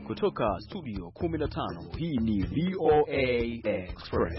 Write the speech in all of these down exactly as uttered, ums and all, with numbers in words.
Kutoka studio kumi na tano, hii ni V O A Express.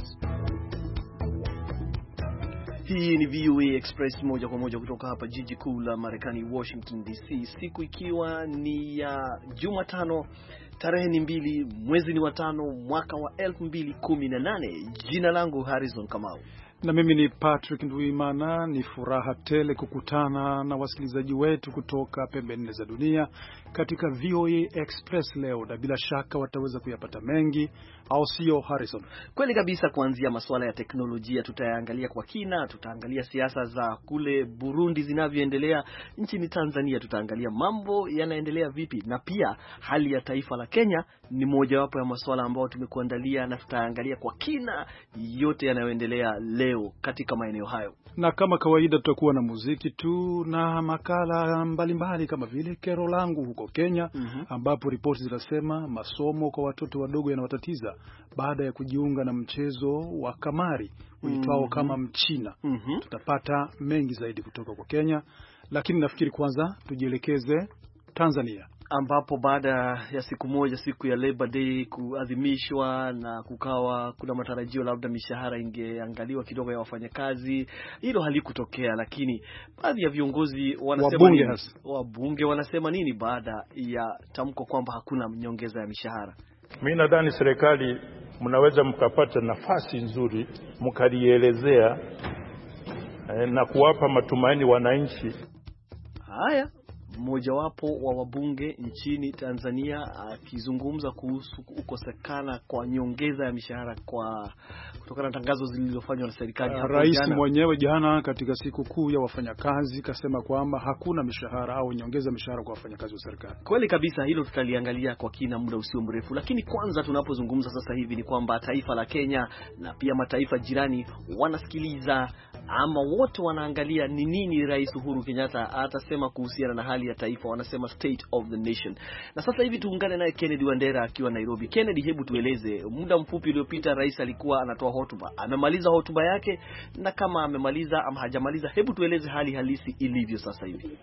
Hii ni V O A Express moja kwa moja kutoka hapa jiji kuu la Marekani, Washington D C. Siku ikiwa ni ya uh, Jumatano, tarehe ni mbili, mwezi ni wa tano, mwaka wa elfu mbili kumi na nane. Jina langu Harrison Kamau. Na mimi ni Patrick Nduimana. Ni furaha tele kukutana na wasikilizaji wetu kutoka pembe nne za dunia katika V O A Express leo, na bila shaka wataweza kuyapata mengi, au sio Harrison? Kweli kabisa. Kuanzia masuala ya teknolojia tutayaangalia kwa kina, tutaangalia siasa za kule Burundi zinavyoendelea, nchini Tanzania tutaangalia mambo yanaendelea vipi, na pia hali ya taifa la Kenya ni mojawapo ya masuala ambayo tumekuandalia, na tutaangalia kwa kina yote yanayoendelea leo katika maeneo hayo. Na kama kawaida tutakuwa na muziki tu na makala mbalimbali mbali, kama vile kero langu huko Kenya, mm-hmm. ambapo ripoti zinasema masomo kwa watoto wadogo yanawatatiza baada ya kujiunga na mchezo wa kamari uitwao mm-hmm. kama mchina. Mm-hmm. Tutapata mengi zaidi kutoka kwa Kenya, lakini nafikiri kwanza tujielekeze Tanzania, ambapo baada ya siku moja, siku ya Labor Day kuadhimishwa, na kukawa kuna matarajio labda mishahara ingeangaliwa kidogo ya wafanyakazi. Hilo halikutokea, lakini baadhi ya viongozi wanasema wabunge, nini? Wabunge wanasema nini baada ya tamko kwamba hakuna nyongeza ya mishahara? Mimi nadhani serikali mnaweza mkapata nafasi nzuri mkalielezea eh, na kuwapa matumaini wananchi. Haya, mmoja wapo wa wabunge nchini Tanzania akizungumza kuhusu kukosekana kwa nyongeza ya mishahara kwa kutokana na tangazo zilizofanywa na serikali hapo jana. Rais mwenyewe jana katika siku kuu ya wafanyakazi kasema kwamba hakuna mishahara au nyongeza mishahara kwa wafanyakazi wa serikali. Kweli kabisa, hilo tutaliangalia kwa kina muda usio mrefu, lakini kwanza tunapozungumza sasa hivi ni kwamba taifa la Kenya na pia mataifa jirani wanasikiliza ama wote wanaangalia ni nini Rais Uhuru Kenyatta atasema kuhusiana na hali ya taifa. Wanasema state of the nation. Na sasa hivi tuungane naye Kennedy Wandera akiwa Nairobi. Kennedy, hebu tueleze, muda mfupi uliopita rais alikuwa anatoa hotuba. Amemaliza hotuba yake, na kama amemaliza ama hajamaliza, hebu tueleze hali halisi ilivyo sasa hivi.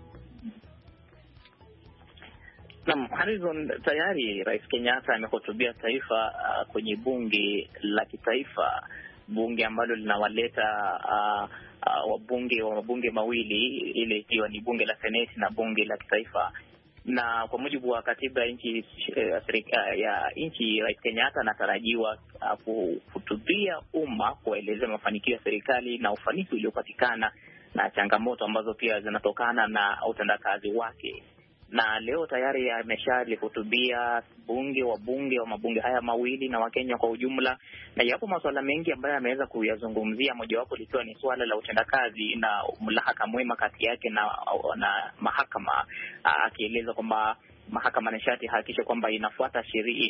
Naam, Harrison, tayari Rais Kenyatta amehutubia taifa uh, kwenye bunge la kitaifa, bunge ambalo linawaleta uh, uh, wabunge wa mabunge mawili, ile ikiwa ni bunge la Seneti na bunge la kitaifa. Na kwa mujibu wa katiba ya nchi uh, ya nchi, Rais Kenyatta anatarajiwa uh, kuhutubia umma kuelezea mafanikio ya serikali na ufanisi uliopatikana na changamoto ambazo pia zinatokana na utendakazi wake. Na leo tayari ameshalihutubia bunge wa bunge wa mabunge haya mawili na Wakenya kwa ujumla, na yapo masuala mengi ambayo ameweza kuyazungumzia, mojawapo likiwa ni suala la utendakazi na mlahaka mwema kati yake na, na mahakama, akieleza kwamba mahakama nishati hakikisha kwamba inafuata sheria,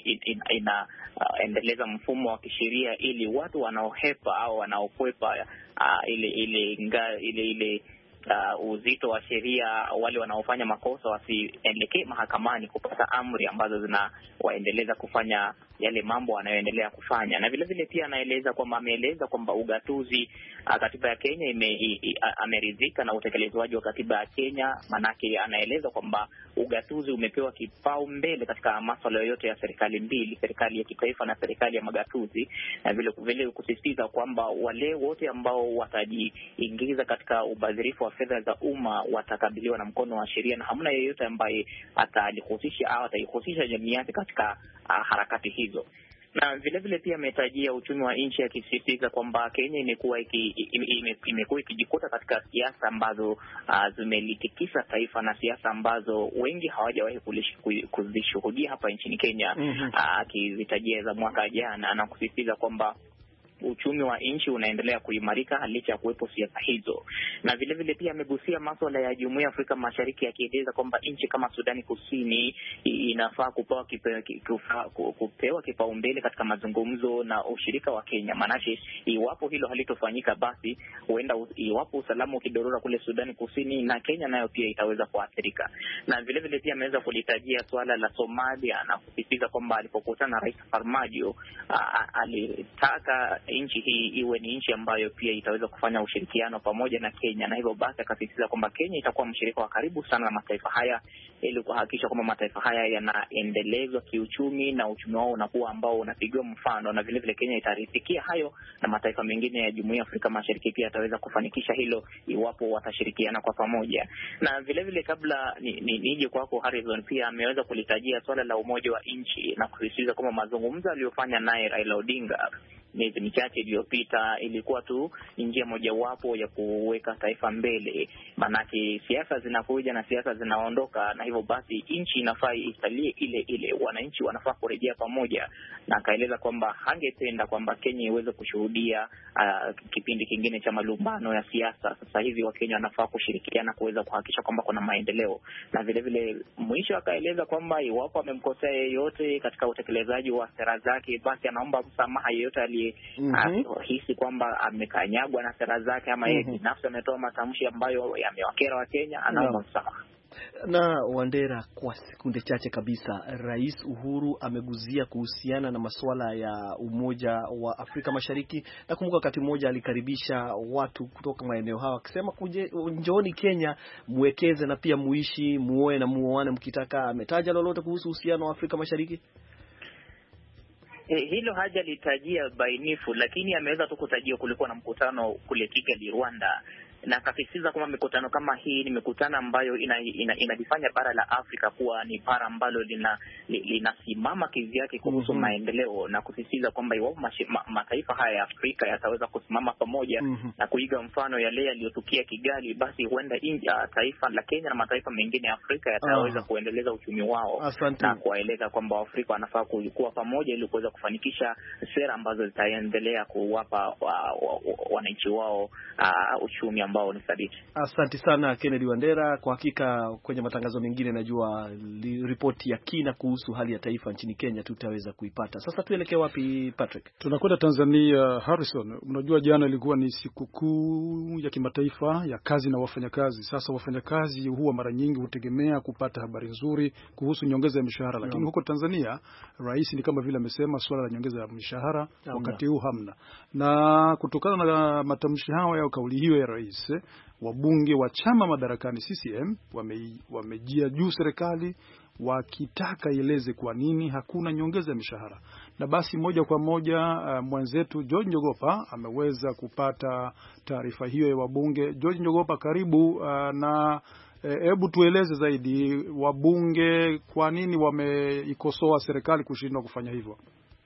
inaendeleza ina, uh, mfumo wa kisheria ili watu wanaohepa au wanaokwepa uh, ile ile nga, ile ile Uh, uzito wa sheria, wale wanaofanya makosa wasielekee mahakamani kupata amri ambazo zinawaendeleza kufanya yale mambo wanayoendelea kufanya. Na vile vile pia anaeleza kwamba ameeleza kwamba ugatuzi, uh, katiba ya Kenya ime, i, i, ameridhika na utekelezwaji wa katiba ya Kenya. Manake anaeleza kwamba ugatuzi umepewa kipaumbele katika masuala yote ya serikali mbili, serikali ya kitaifa na serikali ya magatuzi, na vile vile kusisitiza kwamba wale wote ambao watajiingiza katika ubadhirifu wa fedha za umma watakabiliwa na mkono wa sheria, na hamna yeyote ambaye atalihusisha au ataihusisha jamii yake katika uh, harakati hizo. Na vile vile pia ametajia uchumi wa nchi, akisisitiza kwamba Kenya imekuwa imekuwa ikijikuta katika siasa ambazo uh, zimelitikisa taifa, na siasa ambazo wengi hawajawahi kuzishuhudia hapa nchini Kenya, akizitajia mm-hmm. uh, za mwaka jana, na kusisitiza kwamba uchumi wa nchi unaendelea kuimarika licha ya kuwepo siasa hizo. Na vile vile pia amegusia masuala ya Jumuiya ya Afrika Mashariki, akieleza kwamba nchi kama Sudani Kusini inafaa kupewa kipa, kufa, kupewa kipaumbele katika mazungumzo na ushirika wa Kenya. Maanake iwapo hilo halitofanyika, basi huenda iwapo usalama ukidorora kule Sudani Kusini, na Kenya nayo pia itaweza kuathirika. Na vile vile pia ameweza kulitajia swala la Somalia, na kusisitiza kwamba alipokutana na Rais Farmajo alitaka nchi hii iwe ni nchi ambayo pia itaweza kufanya ushirikiano pamoja na Kenya, na hivyo basi akasisitiza kwamba Kenya itakuwa mshirika wa karibu sana na mataifa haya, ili kuhakikisha kwamba mataifa haya yanaendelezwa kiuchumi na uchumi wao unakuwa ambao unapigiwa mfano, na vile vile Kenya itarithikia hayo na mataifa mengine ya Jumuiya ya Afrika Mashariki pia yataweza kufanikisha hilo iwapo watashirikiana kwa pamoja. Na vile vile kabla nije ni, ni kwako Harrison, pia ameweza kulitajia swala la umoja wa nchi na kusisitiza kwamba mazungumzo aliyofanya naye Raila Odinga miezi michache iliyopita ilikuwa tu njia mojawapo ya kuweka taifa mbele, manake siasa zinakuja na siasa zinaondoka, na hivyo basi nchi inafaa isalie ile ile, wananchi wanafaa kurejea pamoja. Na akaeleza kwamba hangependa kwamba Kenya iweze kushuhudia uh, kipindi kingine cha malumbano ya siasa. Sasa hivi Wakenya wanafaa kushirikiana kuweza kuhakikisha kwamba kuna maendeleo. Na vile vile mwisho akaeleza kwamba iwapo amemkosea yeyote katika utekelezaji wa sera zake, basi anaomba msamaha yeyote ali Mm-hmm. hisi kwamba amekanyagwa na sera zake ama yeye mm-hmm. binafsi ametoa matamshi ambayo yamewakera wa Kenya, anaomba msamaha. Na Wandera, kwa sekunde chache kabisa, Rais Uhuru ameguzia kuhusiana na masuala ya Umoja wa Afrika Mashariki. Na kumbuka wakati mmoja alikaribisha watu kutoka maeneo hayo akisema kuje njooni Kenya muwekeze na pia muishi, muoe na muoane mkitaka. Ametaja lolote kuhusu uhusiano wa Afrika Mashariki? Eh, hilo haja litajia bainifu, lakini ameweza tu kutajia kulikuwa na mkutano kule Kigali, Rwanda, na akasisitiza kwamba mikutano kama hii ni mikutano ambayo inalifanya ina, ina bara la Afrika kuwa ni bara ambalo lina linasimama kivyake kuhusu mm-hmm. maendeleo, na kusisitiza kwamba iwapo ma, mataifa haya ya Afrika yataweza kusimama pamoja mm-hmm. na kuiga mfano yale yaliyotukia Kigali, basi huenda India, taifa la Kenya na mataifa mengine ya Afrika yataweza ah. kuendeleza uchumi wao. Asante. Na kuwaeleza kwamba Afrika wanafaa kuwa pamoja ili kuweza kufanikisha sera ambazo zitaendelea kuwapa wananchi wa, wa, wao uh, uchumi ambao ni thabiti. Asante sana Kennedy Wandera. Kwa hakika kwenye matangazo mengine najua ripoti ya kina kuhusu hali ya taifa nchini Kenya tutaweza kuipata. Sasa tuelekee wapi Patrick? Tunakwenda Tanzania, Harrison. Unajua jana ilikuwa ni sikukuu ya kimataifa ya kazi na wafanyakazi. Sasa wafanyakazi huwa mara nyingi hutegemea kupata habari nzuri kuhusu nyongeza ya mishahara, lakini no. huko Tanzania rais ni kama vile amesema swala la nyongeza ya mishahara no. wakati huu hamna. Na kutokana na matamshi hayo ya kauli hiyo ya rais, wabunge wa chama madarakani C C M wame, wamejia juu serikali wakitaka ieleze kwa nini hakuna nyongeza ya mishahara. Na basi moja kwa moja uh, mwenzetu George Njogopa ameweza kupata taarifa hiyo ya wabunge. George Njogopa, karibu uh, na hebu e, tueleze zaidi wabunge kwa nini wameikosoa serikali kushindwa kufanya hivyo.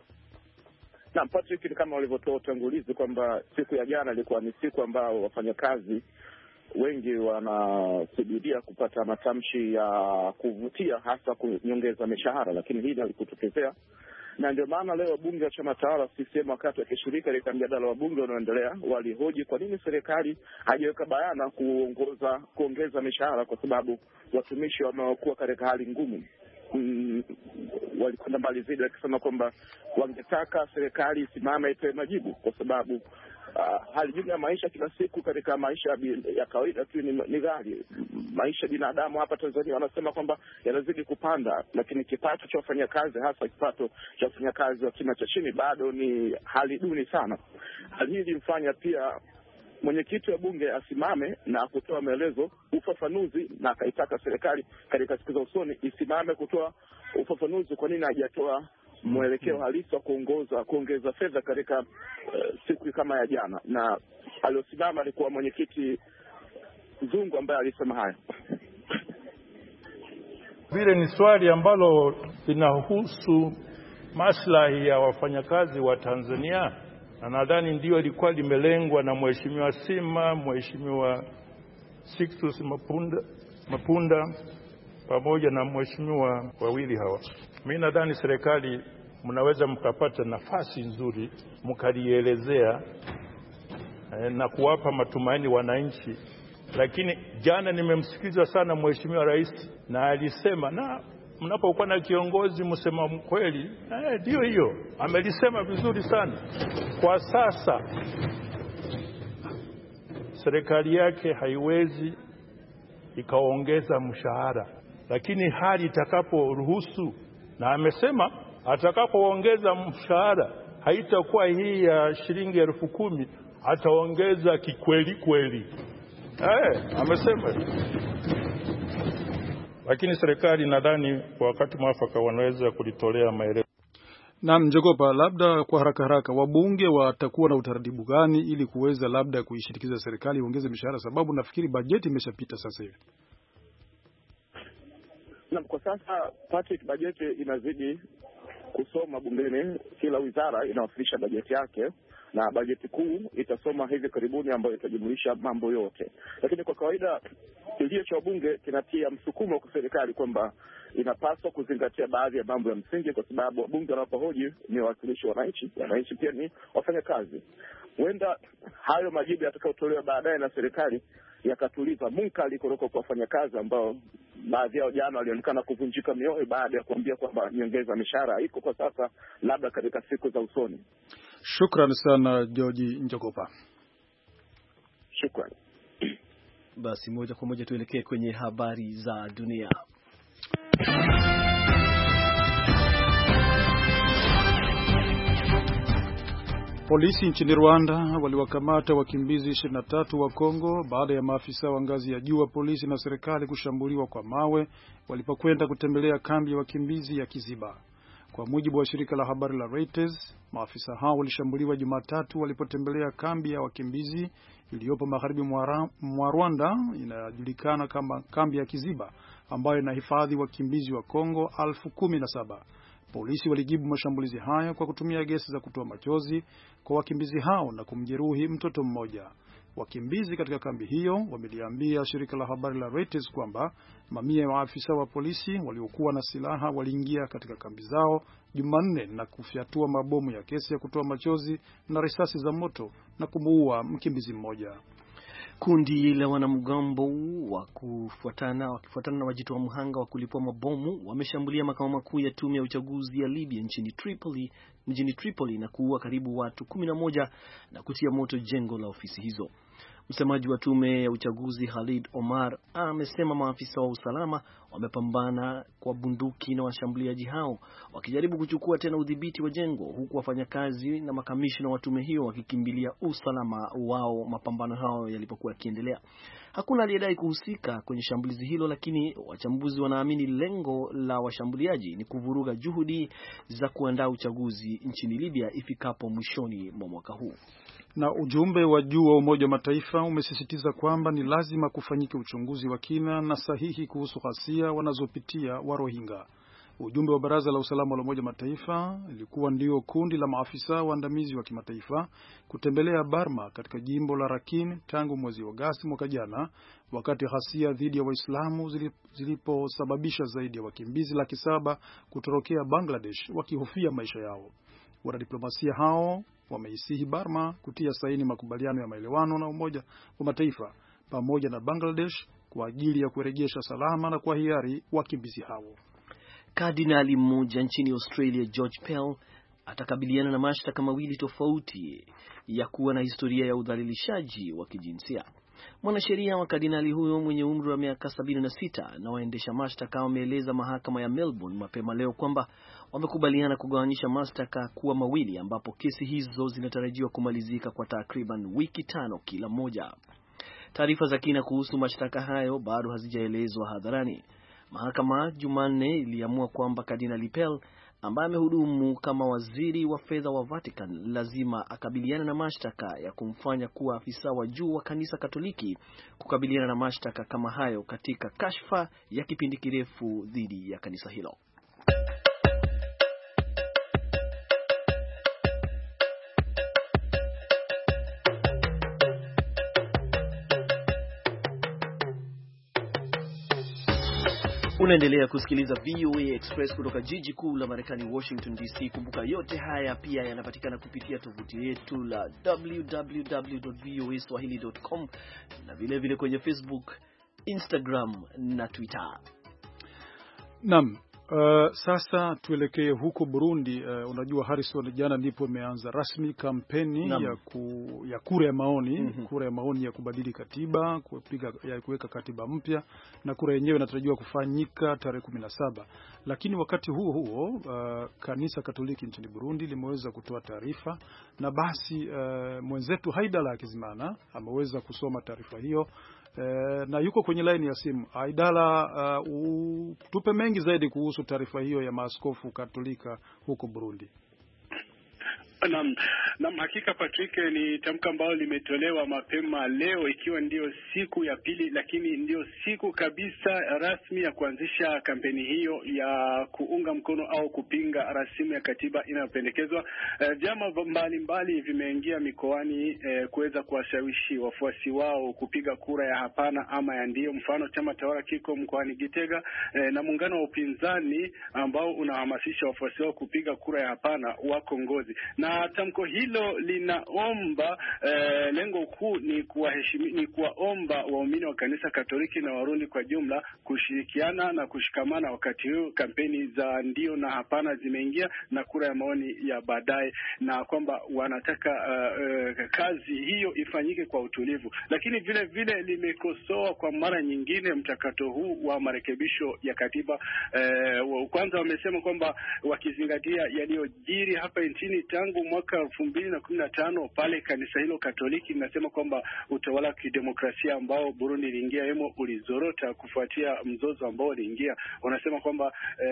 Na Patrick, ni kama walivyotoa utangulizi kwamba siku ya jana ilikuwa ni siku ambao wafanyakazi wengi wanasubiria kupata matamshi ya kuvutia, hasa kunyongeza mishahara, lakini hili halikutokezea. Na ndio maana leo bunge la chama tawala C C M wakati wakishiriki katika mjadala wa bunge unaoendelea walihoji kwa nini serikali haiweka bayana kuongoza kuongeza mishahara, kwa sababu watumishi wamekuwa katika hali ngumu. Mm, walikwenda mbali zaidi wakisema kwamba wangetaka serikali isimame itoe majibu, kwa sababu uh, hali jumla ya maisha kila siku katika maisha ya kawaida tu ni, ni ghali. Maisha binadamu hapa Tanzania wanasema kwamba yanazidi kupanda, lakini kipato cha wafanyakazi, hasa kipato cha wafanyakazi wa kima cha chini, bado ni hali duni sana. Hali hii ilimfanya pia mwenyekiti wa bunge asimame na kutoa maelezo, ufafanuzi, na akaitaka serikali katika siku za usoni isimame kutoa ufafanuzi kwa nini hajatoa mwelekeo halisi wa kuongoza kuongeza fedha katika uh, siku kama ya jana. Na aliosimama alikuwa mwenyekiti Zungu ambaye alisema haya. Vile ni swali ambalo linahusu maslahi ya wafanyakazi wa Tanzania, na nadhani ndio ilikuwa limelengwa na Mheshimiwa Sima, Mheshimiwa Sixtus Mapunda, Mapunda pamoja na Mheshimiwa wawili hawa. Mimi nadhani serikali mnaweza mkapata nafasi nzuri mkalielezea eh, na kuwapa matumaini wananchi. Lakini jana nimemsikiza sana Mheshimiwa Rais, na alisema na mnapokuwa na kiongozi msema kweli, eh ndio hiyo. Amelisema vizuri sana. Kwa sasa serikali yake haiwezi ikaongeza mshahara, lakini hali itakaporuhusu, na amesema atakapoongeza mshahara haitakuwa hii ya shilingi elfu kumi, ataongeza kikweli kweli. Eh, amesema. lakini serikali nadhani kwa wakati mwafaka wanaweza kulitolea maelezo. Na Njogopa, labda kwa haraka haraka, wabunge watakuwa na utaratibu gani ili kuweza labda kuishirikiza serikali iongeze mishahara, sababu nafikiri bajeti imeshapita sasa hivi? Na kwa sasa Patrick, bajeti inazidi kusoma bungeni, kila wizara inawasilisha bajeti yake na bajeti kuu itasoma hivi karibuni ambayo itajumuisha mambo yote. Lakini kwa kawaida kilio cha wabunge kinatia msukumo kwa serikali kwamba inapaswa kuzingatia baadhi ya mambo ya msingi, kwa sababu wabunge wanapohoji ni wawakilishi wa wananchi, wananchi pia ni wafanya kazi. Huenda hayo majibu yatakayotolewa baadaye na serikali yakatuliza munkali kutoka kwa wafanyakazi ambao baadhi yao jana walionekana kuvunjika mioyo baada ya kuambia kwamba nyongeza mishahara iko kwa sasa, labda katika siku za usoni. Shukrani sana George Njogopa. Shukrani. Basi moja kwa moja tuelekee kwenye habari za dunia. Polisi nchini Rwanda waliwakamata wakimbizi ishirini na tatu wa Kongo baada ya maafisa wa ngazi ya juu wa polisi na serikali kushambuliwa kwa mawe walipokwenda kutembelea kambi ya wakimbizi ya Kiziba. Kwa mujibu wa shirika la habari la Reuters, maafisa hao walishambuliwa Jumatatu walipotembelea kambi ya wakimbizi iliyopo magharibi mwa Rwanda inajulikana kama kambi ya Kiziba, ambayo inahifadhi wakimbizi wa Kongo elfu kumi na saba. Polisi walijibu mashambulizi hayo kwa kutumia gesi za kutoa machozi kwa wakimbizi hao na kumjeruhi mtoto mmoja. Wakimbizi katika kambi hiyo wameliambia shirika la habari la Reuters kwamba mamia ya maafisa wa polisi waliokuwa na silaha waliingia katika kambi zao Jumanne na kufyatua mabomu ya gesi ya kutoa machozi na risasi za moto na kumuua mkimbizi mmoja. Kundi la wanamgambo wa kufuatana wakifuatana na wajitoa mhanga wa kulipua mabomu wameshambulia makao makuu ya tume ya uchaguzi ya Libya nchini Tripoli, mjini Tripoli na kuua karibu watu kumi na moja na kutia moto jengo la ofisi hizo. Msemaji wa tume ya uchaguzi Khalid Omar amesema maafisa wa usalama wamepambana kwa bunduki na washambuliaji hao wakijaribu kuchukua tena udhibiti wa jengo, huku wafanyakazi na makamishna wa tume hiyo wakikimbilia usalama wao mapambano hao yalipokuwa yakiendelea. Hakuna aliyedai kuhusika kwenye shambulizi hilo, lakini wachambuzi wanaamini lengo la washambuliaji ni kuvuruga juhudi za kuandaa uchaguzi nchini Libya ifikapo mwishoni mwa mwaka huu. Na ujumbe wa juu wa Umoja wa Mataifa umesisitiza kwamba ni lazima kufanyike uchunguzi wa kina na sahihi kuhusu ghasia wanazopitia wa Rohingya. Ujumbe wa Baraza la Usalama la Umoja wa Mataifa ilikuwa ndio kundi la maafisa waandamizi wa kimataifa kutembelea Burma katika jimbo la Rakhine tangu mwezi wa Agosti mwaka jana, wakati ghasia dhidi ya Waislamu ziliposababisha zaidi ya wakimbizi laki saba kutorokea Bangladesh wakihofia maisha yao. Wanadiplomasia hao wameisihi Burma kutia saini makubaliano ya maelewano na Umoja wa Mataifa pamoja na Bangladesh kwa ajili ya kurejesha salama na kwa hiari wakimbizi hao. Kardinali mmoja nchini Australia, George Pell, atakabiliana na mashtaka mawili tofauti ya kuwa na historia ya udhalilishaji wa kijinsia. Mwanasheria wa kardinali huyo mwenye umri wa miaka sabini na sita na waendesha mashtaka wameeleza mahakama ya Melbourne mapema leo kwamba wamekubaliana kugawanyisha mashtaka kuwa mawili, ambapo kesi hizo zinatarajiwa kumalizika kwa takriban wiki tano kila moja. Taarifa za kina kuhusu mashtaka hayo bado hazijaelezwa hadharani. Mahakama Jumanne iliamua kwamba Kardinali Pell, ambaye amehudumu kama waziri wa fedha wa Vatican, lazima akabiliana na mashtaka ya kumfanya kuwa afisa wa juu wa kanisa Katoliki kukabiliana na mashtaka kama hayo katika kashfa ya kipindi kirefu dhidi ya kanisa hilo. Unaendelea kusikiliza V O A Express kutoka jiji kuu la Marekani, Washington D C. Kumbuka yote haya pia yanapatikana kupitia tovuti yetu la w w w dot voa swahili dot com na vile vile kwenye Facebook, Instagram na Twitter. Naam. Uh, sasa tuelekee huko Burundi. Uh, unajua Harrison, jana ndipo imeanza rasmi kampeni ya, ku, ya kura ya maoni mm -hmm. kura ya maoni ya kubadili katiba, kupiga ya kuweka katiba mpya, na kura yenyewe inatarajiwa kufanyika tarehe kumi na saba. Lakini wakati huo huo uh, kanisa Katoliki nchini Burundi limeweza kutoa taarifa, na basi uh, mwenzetu Haidala Kizimana ameweza kusoma taarifa hiyo. Uh, na yuko kwenye line ya simu. Aidala, uh, tupe mengi zaidi kuhusu taarifa hiyo ya maaskofu Katolika huko Burundi. Naam, naam, hakika Patrick, ni tamko ambalo limetolewa mapema leo, ikiwa ndio siku ya pili, lakini ndio siku kabisa rasmi ya kuanzisha kampeni hiyo ya kuunga mkono au kupinga rasimu ya katiba inayopendekezwa. Uh, vyama mbalimbali vimeingia mikoani uh, kuweza kuwashawishi wafuasi wao kupiga kura ya hapana ama ya ndio. Mfano, chama tawala kiko mkoani Gitega uh, na muungano wa upinzani ambao unahamasisha wafuasi wao kupiga kura ya hapana wako Ngozi. Na tamko hilo linaomba eh, lengo kuu ni kuwaheshimi, ni kuwaomba waumini wa kanisa Katoliki na Warundi kwa jumla kushirikiana na kushikamana wakati huu kampeni za ndio na hapana zimeingia na kura ya maoni ya baadaye, na kwamba wanataka uh, uh, kazi hiyo ifanyike kwa utulivu. Lakini vile vile limekosoa kwa mara nyingine mchakato huu wa marekebisho ya katiba. Uh, kwanza wamesema kwamba wakizingatia yaliyojiri hapa nchini tangu mwaka elfu mbili na kumi na tano pale kanisa hilo Katoliki linasema kwamba utawala wa kidemokrasia ambao Burundi iliingia hemo ulizorota kufuatia mzozo ambao uliingia. Wanasema kwamba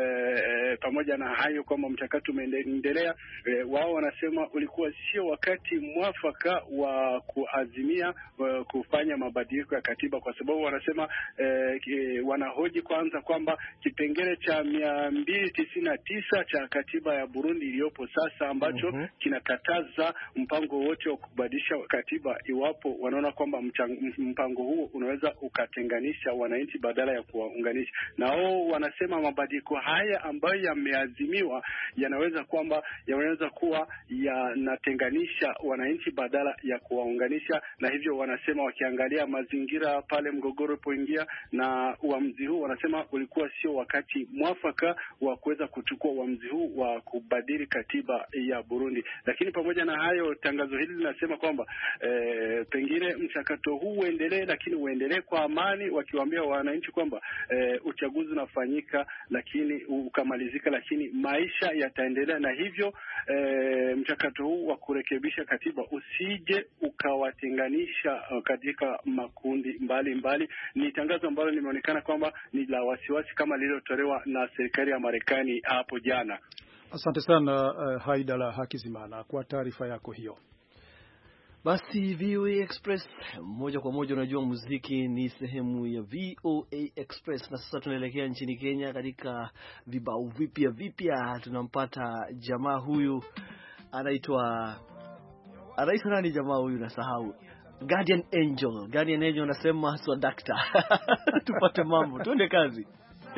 e, pamoja na hayo kwamba mchakato umeendelea, e, wao wanasema ulikuwa sio wakati mwafaka wa kuazimia wa kufanya mabadiliko ya katiba, kwa sababu wanasema e, wanahoji kwanza kwamba kipengele cha mia mbili tisini na tisa cha katiba ya Burundi iliyopo sasa ambacho uh-huh. kinakataza mpango wote wa kubadilisha katiba iwapo wanaona kwamba mpango huo unaweza ukatenganisha wananchi badala ya kuwaunganisha. Na wao wanasema mabadiliko haya ambayo yameazimiwa yanaweza kwamba yanaweza kuwa yanatenganisha wananchi badala ya kuwaunganisha, na hivyo wanasema wakiangalia mazingira pale mgogoro ulipoingia na uamuzi huu, wanasema ulikuwa sio wakati mwafaka wa kuweza kuchukua uamuzi huu wa kubadili katiba ya Burundi. Lakini pamoja na hayo, tangazo hili linasema kwamba e, pengine mchakato huu uendelee, lakini uendelee kwa amani, wakiwaambia wananchi kwamba e, uchaguzi unafanyika lakini ukamalizika, lakini maisha yataendelea, na hivyo e, mchakato huu wa kurekebisha katiba usije ukawatenganisha katika makundi mbali mbali. Ni tangazo ambalo limeonekana kwamba ni la wasiwasi kama lililotolewa na serikali ya Marekani hapo jana. Asante sana uh, Haidala Hakizimana kwa taarifa yako hiyo. Basi V O A Express moja kwa moja, unajua muziki ni sehemu ya V O A Express, na sasa tunaelekea nchini Kenya katika vibao vipya vipya. Tunampata jamaa huyu anaitwa anaitwa nani jamaa huyu, nasahau. Guardian Angel. Guardian Angel anasema swadakta. Tupate mambo, tuende kazi.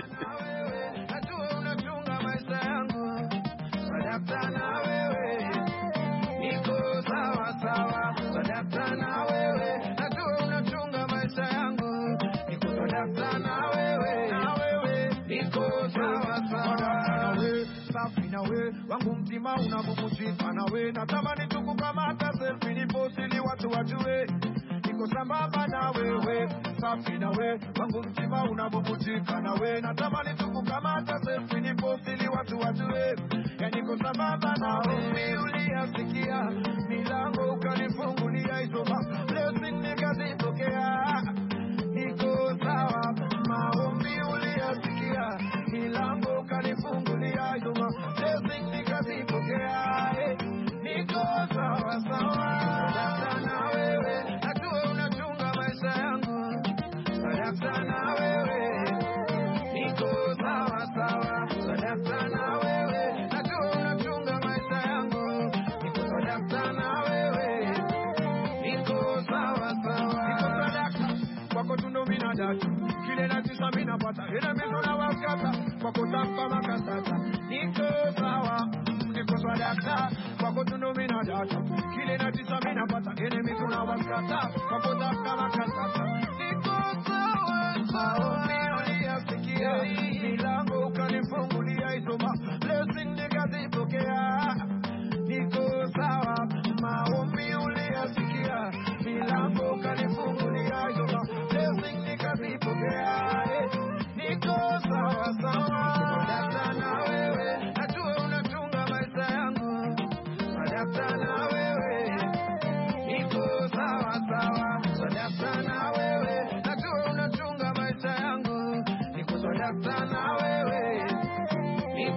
Wangu mtima unabubutika nawe, natamani tukukamata selfie niposti ili watu wajue niko sambamba na wewe, safi na wewe. Wangu mtima unabubutika nawe, natamani tukukamata selfie niposti ili watu wajue ya niko sambamba na wewe. Uliyasikia milango ukanifungulia, hizo blessing nikazipokea, niko sawa. Maombi uliyasikia milango ukanifungulia, hizo blessing nikazipokea, niko sawa sawa. Sadaka na wewe, najua unachunga maisha yangu. Sadaka na wewe, niko sawa sawa. Sadaka na wewe, najua unachunga maisha yangu. Niko sadaka na wewe, niko sawa sawa. Niko sadaka kwako tundo mina datu, kile natisha mina pata, ina mizo na wakata kwako tampa makasata. Niko sawa, niko sadaka kwako tundo mina datu, kile natisha mina pata, ina mizo na wakata kwako tampa makasata. Niko sawa sawa. Uliyasikia milango ukanifungulia, hizo blessing nikazipokea, niko sawa. Maombi uliyasikia milango ukanifungulia, hizo blessing nikazipokea, niko sawa sawa. Sadaka na wewe, najua unachunga maisha yangu. Sadaka na wewe, niko sawa sawa. Sadaka na wewe, najua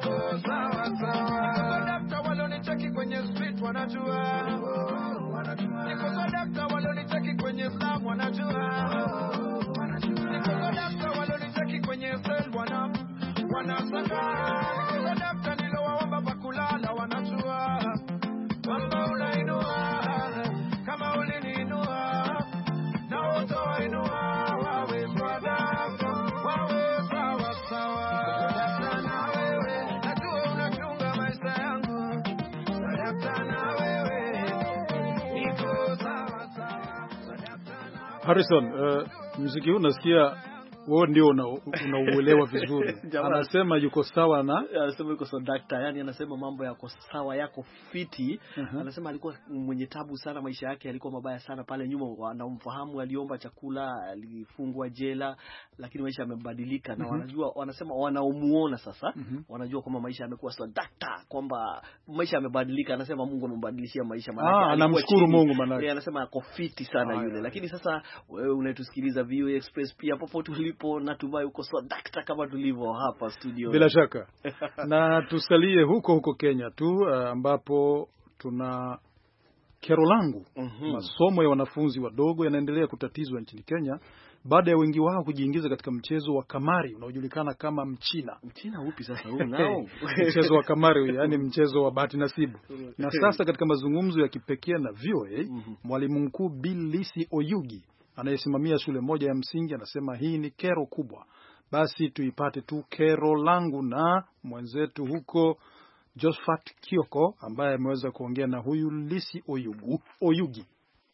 niko sawa sawa. Sadakta walonicheki kwenye street wanajua, niko sadakta walonicheki kwenye slum wanajua, niko sadakta walonicheki kwenye cell wana wanasanga, niko sadakta nilowaomba pakulala wanajua, kwamba unainua kama uliniinua na utoinua wawe sadakta wawe sawa sawa. Sadakta na wewe najua unachunga maisha yangu, sadakta na wewe niko sawa sawa. Harrison, uh, muziki huu nasikia wewe ndio unauelewa una vizuri. Anasema yuko sawa na anasema yuko sawa daktari, yani anasema mambo yako sawa, yako fiti. Uh-huh. Anasema alikuwa mwenye tabu sana, maisha yake yalikuwa mabaya sana pale nyuma, wanamfahamu, aliomba chakula, alifungwa jela, lakini maisha yamebadilika na uh-huh. wanajua, wanasema wanaomuona sasa, uh-huh. wanajua kwamba maisha yamekuwa sawa daktari, kwamba maisha yamebadilika. Anasema Mungu anambadilishia maisha, maana ah, anamshukuru Mungu maana yeye anasema yako fiti sana ah, yule ya. Lakini sasa wewe unatusikiliza V O A Express pia popote ulipo, natumai uko sawa daktari kama tulivyo hapa studio. Bila shaka. Na tusalie huko huko Kenya tu, uh, ambapo tuna kero langu. Mm-hmm. Masomo ya wanafunzi wadogo yanaendelea kutatizwa nchini Kenya baada ya wengi wao kujiingiza katika mchezo wa kamari unaojulikana kama mchina. Mchina upi sasa huu nao? Mchezo wa kamari, yani mchezo wa bahati nasibu. Na sasa katika mazungumzo ya kipekee na V O A, mm-hmm. mwalimu mkuu Bill Lisi Oyugi anayesimamia shule moja ya msingi anasema hii ni kero kubwa. Basi tuipate tu kero langu na mwenzetu huko Josephat Kioko ambaye ameweza kuongea na huyu Lisi Oyugu, Oyugi.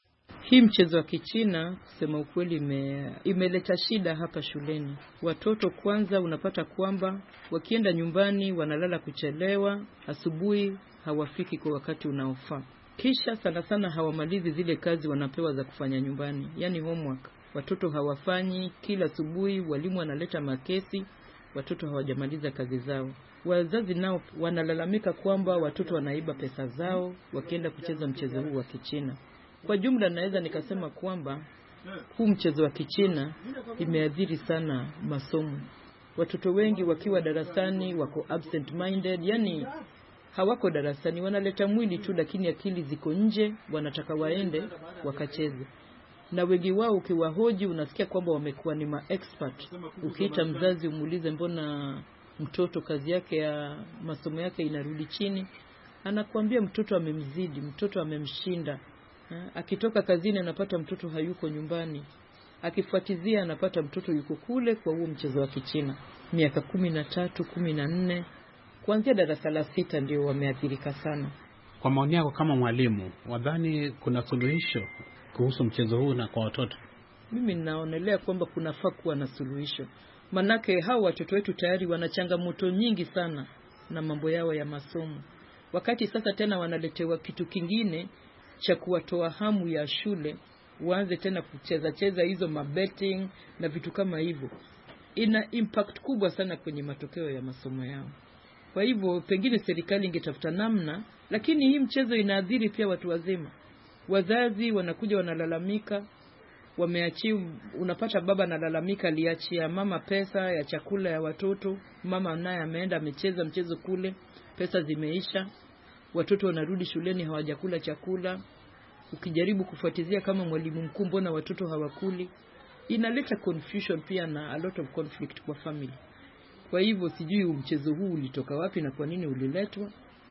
Hii mchezo wa Kichina kusema ukweli ime, imeleta shida hapa shuleni. Watoto kwanza unapata kwamba wakienda nyumbani wanalala kuchelewa, asubuhi hawafiki kwa wakati unaofaa. Kisha sana sana hawamalizi zile kazi wanapewa za kufanya nyumbani, yani homework. Watoto hawafanyi, kila asubuhi walimu wanaleta makesi, watoto hawajamaliza kazi zao. Wazazi nao wanalalamika kwamba watoto wanaiba pesa zao wakienda kucheza mchezo huu wa Kichina. Kwa jumla naweza nikasema kwamba huu mchezo wa Kichina imeathiri sana masomo. Watoto wengi wakiwa darasani wako absent minded, yani hawako darasani, wanaleta mwili tu lakini akili ziko nje, wanataka waende wakacheze. Na wengi wao ukiwahoji unasikia kwamba wamekuwa ni ma-expert. Ukiita mzazi umuulize mbona mtoto kazi yake ya masomo yake inarudi chini, anakuambia mtoto amemzidi, mtoto amemshinda. Akitoka kazini anapata mtoto hayuko nyumbani, akifuatizia anapata mtoto yuko kule kwa huo mchezo wa Kichina. Miaka kumi na tatu, kumi na nne, kuanzia darasa la sita ndio wameathirika sana. Kwa maoni yako kama mwalimu, wadhani kuna suluhisho kuhusu mchezo huu na kwa watoto? Mimi ninaonelea kwamba kunafaa kuwa na suluhisho. Manake hao watoto wetu tayari wana changamoto nyingi sana na mambo yao ya masomo. Wakati sasa tena wanaletewa kitu kingine cha kuwatoa hamu ya shule, waanze tena kucheza cheza hizo mabetting na vitu kama hivyo, ina impact kubwa sana kwenye matokeo ya masomo yao. Kwa hivyo pengine serikali ingetafuta namna, lakini hii mchezo inaathiri pia watu wazima. Wazazi wanakuja wanalalamika, wameachia, unapata baba analalamika aliachia mama pesa ya chakula ya watoto, mama naye ameenda amecheza mchezo kule, pesa zimeisha, watoto wanarudi shuleni hawajakula chakula. Ukijaribu kufuatizia kama mwalimu mkuu mbona watoto hawakuli, inaleta confusion pia na a lot of conflict kwa family. Kwa hivyo sijui mchezo huu ulitoka wapi na kwa nini uliletwa.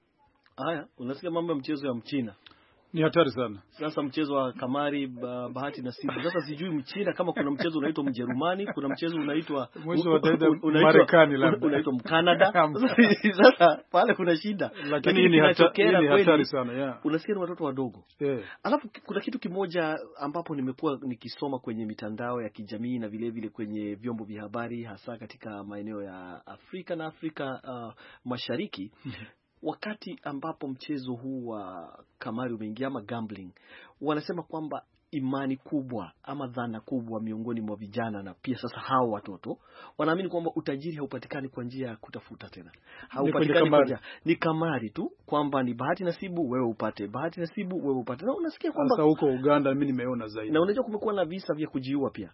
Haya, unasikia mambo ya mchezo ya Mchina. Ni hatari sana. Sasa mchezo wa kamari, bahati nasibu. Sasa sijui Mchina kama kuna mchezo unaitwa Mjerumani, kuna mchezo unaitwa Marekani labda. Unaitwa Mkanada. Sasa pale kuna shida. Lakini hii ni hatari, hatari sana, yeah. Unasikia watoto wadogo. Yeah. Alafu kuna kitu kimoja ambapo nimekuwa nikisoma kwenye mitandao ya kijamii na vile vile kwenye vyombo vya habari hasa katika maeneo ya Afrika na Afrika uh, Mashariki. Wakati ambapo mchezo huu wa kamari umeingia ama gambling, wanasema kwamba imani kubwa ama dhana kubwa miongoni mwa vijana na pia sasa hao watoto wanaamini kwamba utajiri haupatikani kwa njia ya kutafuta tena. Haupatikani kwa njia, ni kamari tu, kwamba ni bahati nasibu wewe upate, bahati nasibu wewe upate. Na unasikia kwamba sasa huko Uganda mimi nimeona zaidi. Na unajua kumekuwa na visa vya kujiua pia.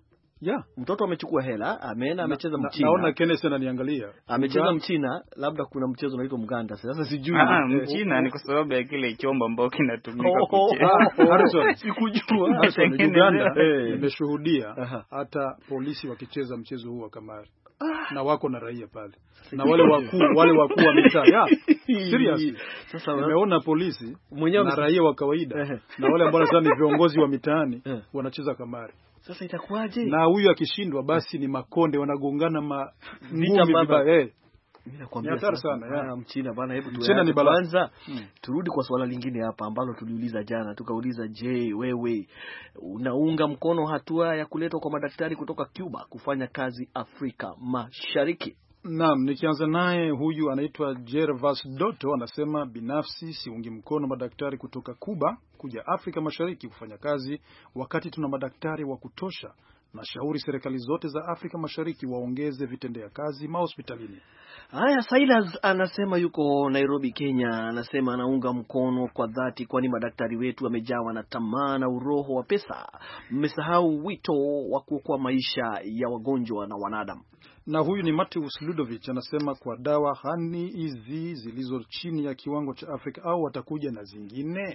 Yeah. Mtoto amechukua hela, ameenda amecheza na, Mchina. Naona Kenneth ananiangalia. Amecheza Mchina, labda kuna mchezo unaitwa Mganda. Sasa sijui. Ah, Mchina ni kwa sababu ya kile chombo ambao kinatumika kucheza. Harrison, sikujua. Uganda nimeshuhudia hata polisi wakicheza mchezo huu wa kamari. Na wako na raia pale. Na wale wakuu, wale wakuu wa mitaa. Yeah. Seriously. Sasa umeona polisi mwenyewe na raia wa kawaida na wale ambao sasa ni viongozi wa mitaani wanacheza kamari. Sasa itakuwaje? Na huyu akishindwa basi ni makonde wanagongana ma ngumi vibaya. Eh. Mimi nakwambia sana, sana ya Mchina bana, hebu tuanze kwanza. Hmm. Turudi kwa swala lingine hapa ambalo tuliuliza jana. Tukauliza, je, wewe unaunga mkono hatua ya kuletwa kwa madaktari kutoka Cuba kufanya kazi Afrika Mashariki? Naam, nikianza naye huyu anaitwa Gervas Doto anasema binafsi siungi mkono madaktari kutoka Cuba kuja Afrika Mashariki kufanya kazi wakati tuna madaktari wa kutosha. Na shauri serikali zote za Afrika Mashariki waongeze vitendea kazi mahospitalini. Haya, Silas anasema yuko Nairobi, Kenya, anasema anaunga mkono kwa dhati kwani madaktari wetu wamejawa na tamaa na uroho wa pesa. Mmesahau wito wa kuokoa maisha ya wagonjwa na wanadamu. Na huyu ni Mateus Ludovic anasema kwa dawa hani hizi zilizo chini ya kiwango cha Afrika au watakuja na zingine.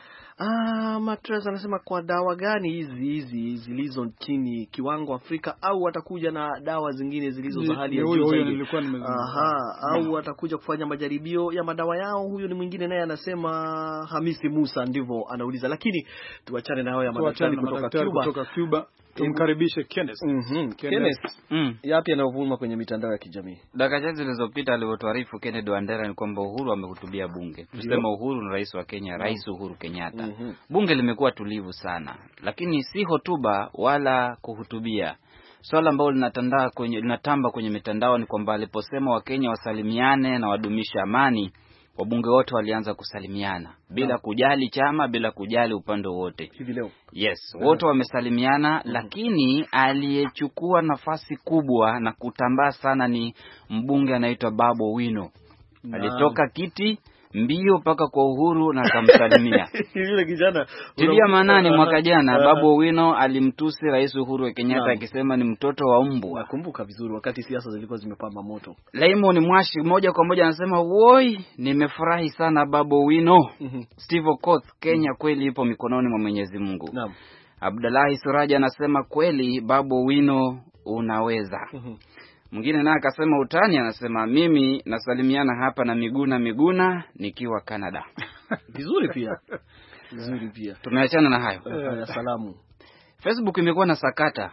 Ah, Matres anasema kwa dawa gani hizi hizi zilizo chini kiwango Afrika au watakuja na dawa zingine zilizo za hali ya juu zaidi. Aha, au watakuja kufanya majaribio ya madawa yao. Huyu ni mwingine naye anasema Hamisi Musa ndivyo anauliza, lakini tuachane na hao ya madaktari kutoka Cuba. Kutoka Cuba. Tumkaribishe Kenneth. Mhm. Kenneth. Mm. Yapi yanayovuma kwenye mitandao ya kijamii? Dakika chache zilizopita alivyotuarifu Kennedy Wandera ni kwamba Uhuru amehutubia bunge. Tuseme Uhuru ni rais wa Kenya, Rais Uhuru Kenyatta. Mm-hmm. Bunge limekuwa tulivu sana, lakini si hotuba wala kuhutubia. Swala ambalo linatanda kwenye linatamba kwenye mitandao ni kwamba aliposema Wakenya wasalimiane na wadumisha amani, wabunge wote walianza kusalimiana bila kujali chama, bila kujali upande wote. Hivi leo. Yes, wote wamesalimiana. Mm-hmm. Lakini aliyechukua nafasi kubwa na kutambaa sana ni mbunge anaitwa Babu Owino. Alitoka kiti mbio paka kwa Uhuru na akamsalimia. Yule kijana Tilia manani mwaka jana Babu Owino alimtusi Rais Uhuru wa Kenyatta akisema ni mtoto wa mbwa. Nakumbuka vizuri wakati siasa zilikuwa zimepamba moto. Raymond Mwashi moja kwa moja anasema woi, nimefurahi sana Babu Owino. Mm-hmm. Steve Okoth, Kenya kweli ipo mikononi mwa Mwenyezi Mungu. Naam. Abdullahi Suraja anasema kweli Babu Owino unaweza. Mm-hmm. Mwingine naye akasema utani, anasema mimi nasalimiana hapa na Miguna Miguna nikiwa Canada. Vizuri pia. Vizuri pia. Tumeachana na hayo. Haya, salamu. Facebook imekuwa na sakata.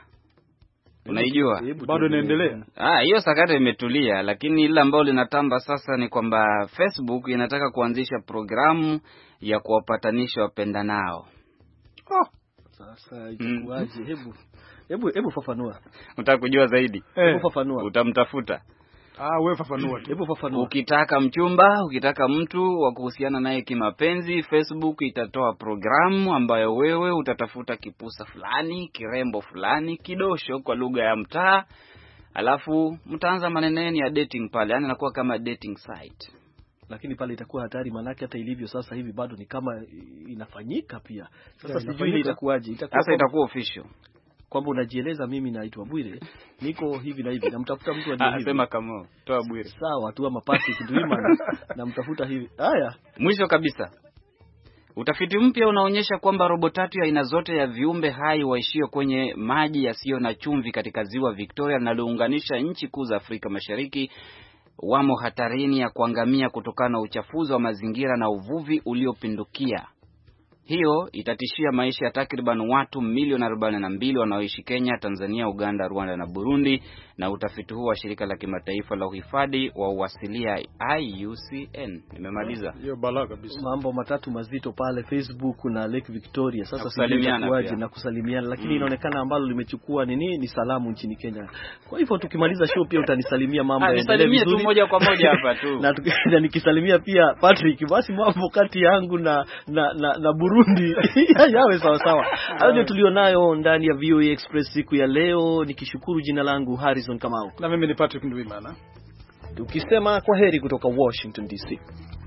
Unaijua? Bado inaendelea. Ah, hiyo sakata imetulia, lakini ile ambayo linatamba sasa ni kwamba Facebook inataka kuanzisha programu ya kuwapatanisha wapendanao. Oh. Sasa itakuwaje? Mm. Hebu Hebu hebu fafanua. Unataka kujua zaidi? Hebu fafanua. Utamtafuta. Ah, wewe fafanua tu. Hebu fafanua. Ukitaka mchumba, ukitaka mtu wa kuhusiana naye kimapenzi, Facebook itatoa programu ambayo wewe utatafuta kipusa fulani, kirembo fulani, kidosho kwa lugha ya mtaa. Alafu mtaanza maneneni ya dating pale, yani inakuwa kama dating site. Lakini pale itakuwa hatari, manake hata ilivyo sasa hivi bado ni kama inafanyika pia. Sasa sijui itakuwaje. Itakuwa sasa itakuwa official. Kwamba unajieleza mimi naitwa Bwire, niko hivi na hivi, namtafuta mtu aliye hivi. Sema kama toa Bwire. Sawa, tu ama pasi kiduima namtafuta hivi. Haya, mwisho kabisa. Utafiti mpya unaonyesha kwamba robo tatu ya aina zote ya viumbe hai waishio kwenye maji yasiyo na chumvi katika ziwa Victoria linalounganisha nchi kuu za Afrika Mashariki wamo hatarini ya kuangamia kutokana na uchafuzi wa mazingira na uvuvi uliopindukia. Hiyo itatishia maisha ya takriban watu milioni arobaini na mbili wanaoishi Kenya, Tanzania, Uganda, Rwanda na Burundi, na utafiti huu wa shirika la kimataifa la uhifadhi wa uasilia I U C N. Nimemaliza. Hiyo balaa kabisa. Mambo matatu mazito pale Facebook na Lake Victoria. Sasa kusalimiana na kusalimiana, lakini mm. inaonekana ambalo limechukua nini ni salamu nchini Kenya. Kwa hivyo tukimaliza show pia utanisalimia mambo yaendelee vizuri. Tu moja kwa moja hapa tu. Na tukija nikisalimia pia Patrick, basi mambo kati yangu na na na, na Burundi yawe sawa sawa. Hayo ndio tulionayo ndani ya V O A Express siku ya leo. Nikishukuru, jina langu Harrison Kamau. Na mimi ni Patrick Ndwimana. Tukisema kwa heri kutoka Washington D C.